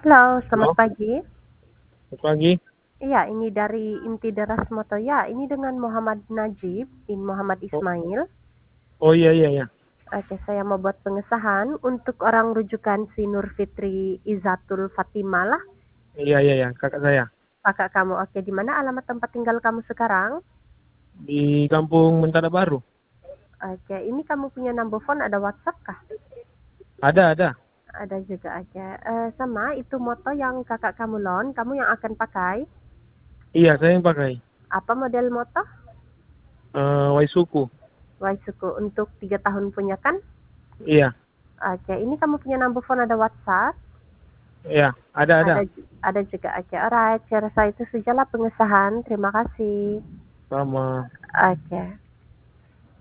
Halo, selamat Halo, pagi. selamat pagi. Iya, ini dari Inti Deras Motoya. Ini dengan Muhammad Najib bin Muhammad Oh, Ismail. oh iya iya iya. Oke, saya mau buat pengesahan untuk orang rujukan si Nur Fitri Izatul Fatimah lah. Iya iya iya, kakak saya. Kakak kamu, oke. Di mana alamat tempat tinggal kamu sekarang? Di Kampung Mentara Baru. Oke, ini kamu punya number phone, ada WhatsApp kah? Ada. Ada juga, oke. Sama, itu moto yang kakak kamu loan, kamu yang akan pakai. Iya, saya yang pakai. Apa model moto? Waisuku. Waisuku untuk 3 tahun punya kan? Iya, Oke, ini kamu punya number phone, ada WhatsApp. iya, ada. Ada juga, oke, alright, saya rasa itu sajalah pengesahan. Terima kasih. Sama. Oke.